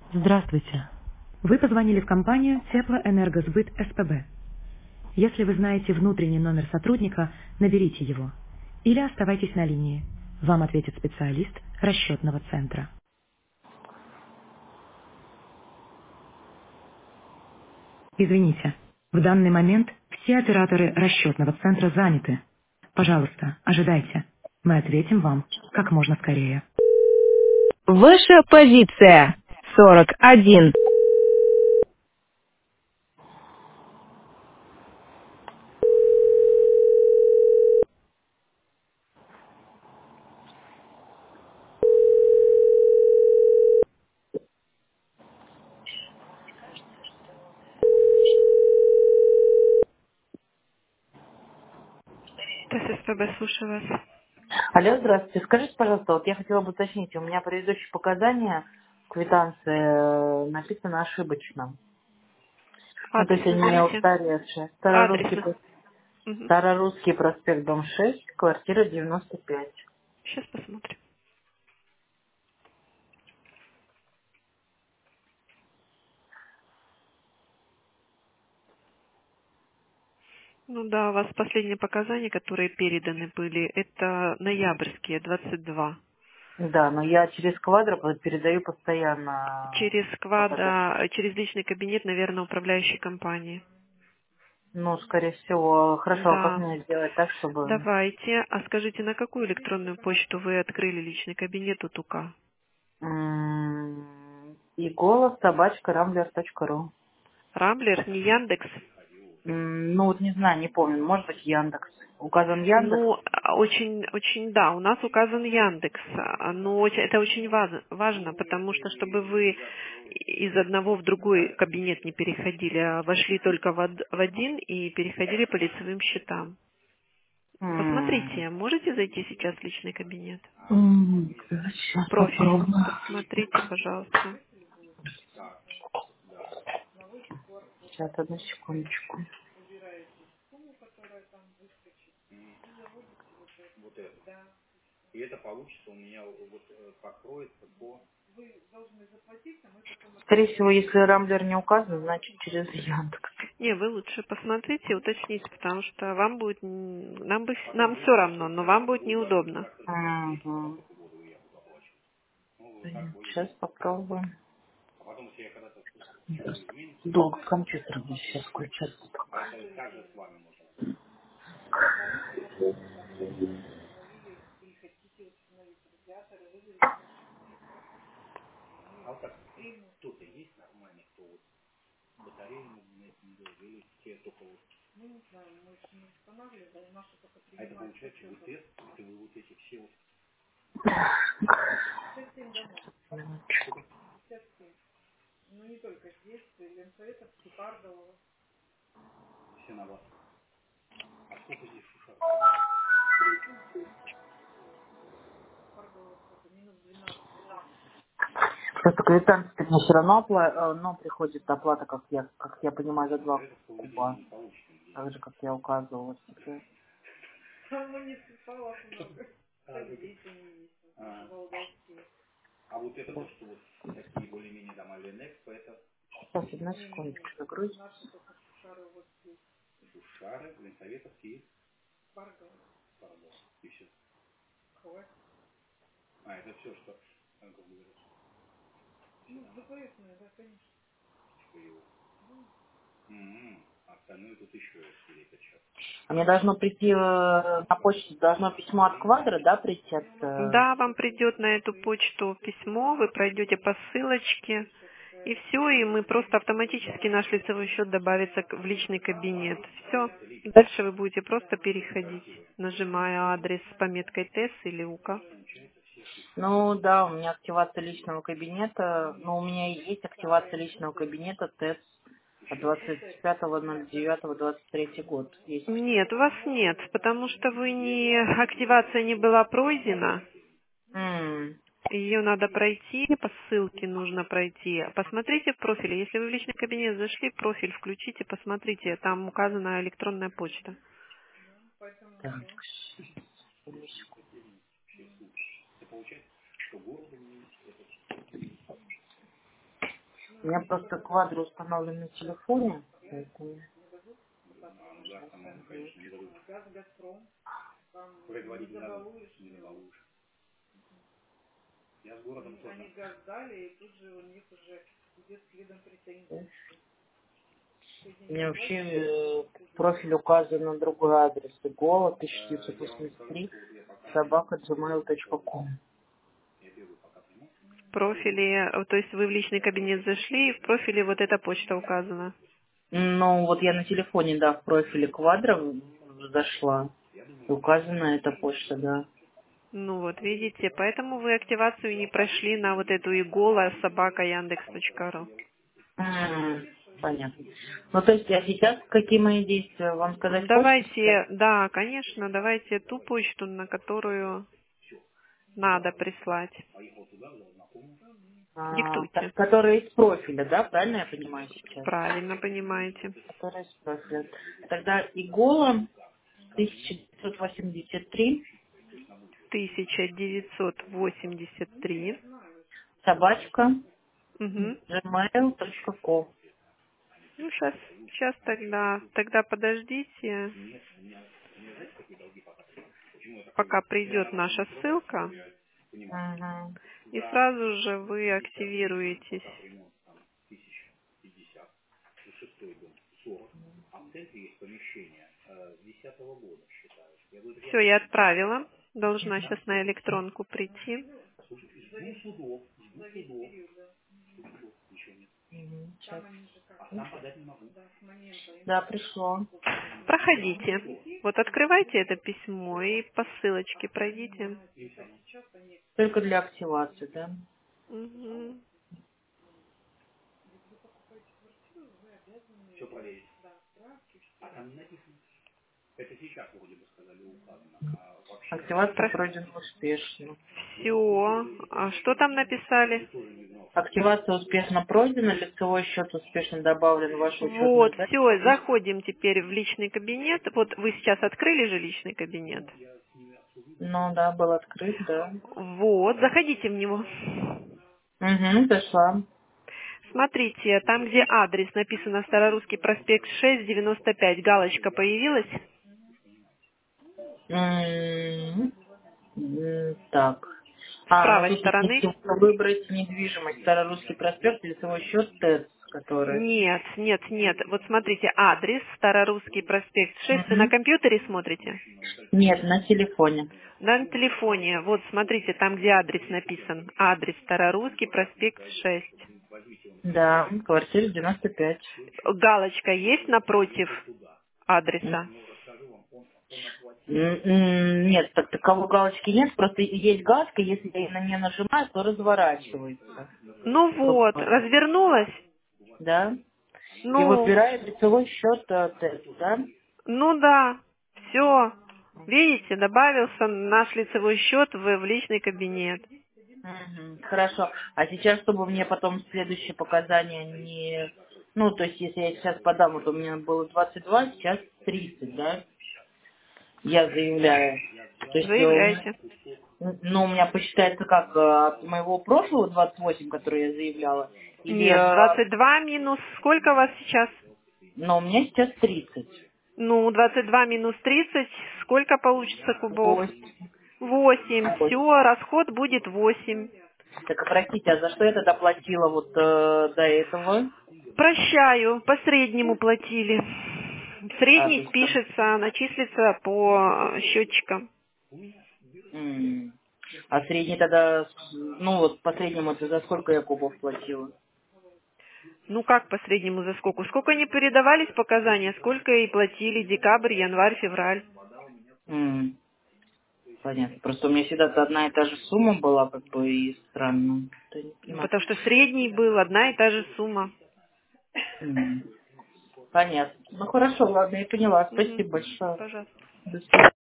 Здравствуйте. Вы позвонили в компанию Теплоэнергосбыт СПБ. Если вы знаете внутренний номер сотрудника, наберите его. Или оставайтесь на линии. Вам ответит специалист расчетного центра. Извините, в данный момент все операторы расчетного центра заняты. Пожалуйста, ожидайте. Мы ответим вам как можно скорее. Ваша позиция 41. ТССПБ, слушаю вас. Алло, здравствуйте. Скажите, пожалуйста, вот я хотела бы уточнить, у меня предыдущие показания квитанции написаны ошибочно. Ну, то Адрес есть они не назовите. устаревшие. Адрес. Мгм. Старорусский проспект, дом 6, квартира 95. Сейчас посмотрим. Ну да, у вас последние показания, которые переданы были, это ноябрьские, 22. Да, но я через квадро передаю постоянно Через показания. Квада, через личный кабинет, наверное, управляющей компании. Ну, скорее всего, хорошо, а как Да. мне сделать так, чтобы... Давайте. А скажите, на какую электронную почту вы открыли личный кабинет у ТУКа? И голос собачка рамблер.ру. Рамблер, не Яндекс? Ну, вот не знаю, не помню, может быть, Яндекс. Указан Яндекс? Ну, очень, очень, да, у нас указан Яндекс, но это очень важно, потому что, чтобы вы из одного в другой кабинет не переходили, а вошли только в один и переходили по лицевым счетам. Посмотрите, можете зайти сейчас в личный кабинет? Сейчас Профиль. попробую. Посмотрите, пожалуйста. Сейчас, одну секундочку. Скорее всего, если Рамблер не указан, значит через Яндекс. Не, вы лучше посмотрите, уточните, потому что вам будет, нам все равно, но вам будет неудобно. Угу. Сейчас попробуем. Долго компьютер мне сейчас включается. Минуточку. Просто квитанция мне все равно но приходит оплата, как я понимаю, за 2 куба. Так же, как я указывала себе. Сейчас, одна секундочку, загрузится. А мне должно прийти на почту, должно письмо от Квадра, да, прийти от... Да, вам придет на эту почту письмо, вы пройдете по ссылочке, и все, и мы просто автоматически наш лицевой счет добавится в личный кабинет. Все. Дальше вы будете просто переходить, нажимая адрес с пометкой ТЭС или УКА. Ну да, у меня активация личного кабинета, но у меня и есть активация личного кабинета ТЭС от 25.09.23 год. Есть. Нет, у вас нет, потому что вы не активация не была пройдена. М, Ее надо пройти, по ссылке нужно пройти. Посмотрите в профиле. Если вы в личный кабинет зашли, профиль включите, посмотрите, там указана электронная почта. так. У меня просто квадро установлен на телефоне, поэтому... У меня вообще профиль указан на другой адрес. Игола 1983 @gmail.com. В профиле, то есть вы в личный кабинет зашли, и в профиле вот эта почта указана. Ну, вот я на телефоне, да, в профиле квадро зашла. И указана эта почта, да. Ну вот, видите, поэтому вы активацию не прошли на вот эту igola@yandex.ru. Понятно. Ну, то есть, а сейчас какие мои действия? Вам сказать почту сейчас? Давайте, да, конечно, давайте ту почту, на которую надо прислать. Диктуйте. Которые из профиля, да? Правильно я понимаю сейчас? Правильно понимаете. Которые из профиля. Тогда Игола 1983 1983. собачка Угу. gmail.com. Ну, сейчас тогда подождите, пока придет наша ссылка, Угу. и сразу же вы активируетесь. Все, я отправила. Должна сейчас на электронку прийти. Сейчас. Да, пришло. Проходите. Вот открывайте это письмо и по ссылочке пройдите. Только для активации, да? Мгм. Активация пройдена успешно. Все. А что там написали? Активация успешно пройдена, лицевой счет успешно добавлен в вашу учетную Вот, запись. все, заходим теперь в личный кабинет. Вот вы сейчас открыли же личный кабинет. Ну да, был открыт, да. Вот, заходите в него. Угу, зашла. Смотрите, там, где адрес написано Старорусский проспект 6, 95, галочка появилась? Так. С Ну правой тут стороны? есть выбрать недвижимость, Старорусский проспект, лицевой счет ТЭЦ, который... Нет, нет, нет. Вот смотрите, адрес Старорусский проспект 6. Вы на Мгм. компьютере смотрите? Нет, на телефоне. На телефоне. Вот смотрите, там, где адрес написан. Адрес Старорусский проспект 6. Да, квартира 95. Галочка есть напротив М, адреса? Нет, так таковой галочки нет, просто есть галочка, если я на нее нажимаю, то разворачивается. Ну вот, Кругом. развернулась? Да? И Ну, выбираю лицевой счет ТЭЦ, да? ну да, все. Видите, добавился наш лицевой счет в личный кабинет. Хорошо. А сейчас, чтобы мне потом следующие показания не... Ну, то есть, если я сейчас подам, вот у меня было 22, сейчас 30, да? Я заявляю. То есть, Заявляйте. ну, у меня посчитается как от моего прошлого 28, который я заявляла, или, Нет, 22 минус, сколько у вас сейчас? но у меня сейчас 30. Ну, 22 минус 30, сколько получится кубов? 8. 8. Все, расход будет 8. Так, простите, а за что я тогда платила вот до этого? Прощаю, по среднему платили. А, то Средний есть, спишется, начислится по счетчикам. а средний тогда, ну вот по среднему это за сколько я кубов платила? Ну как по среднему за сколько? Сколько не передавались показания, сколько и платили декабрь, январь, февраль. М, Понятно. Просто у меня всегда одна и та же сумма была, как бы, и странно. Я не Ну, понимаю. потому что средний был одна и та же сумма. М, Понятно. Ну хорошо, ладно, я поняла. Мгм. Спасибо большое. Пожалуйста. До свидания.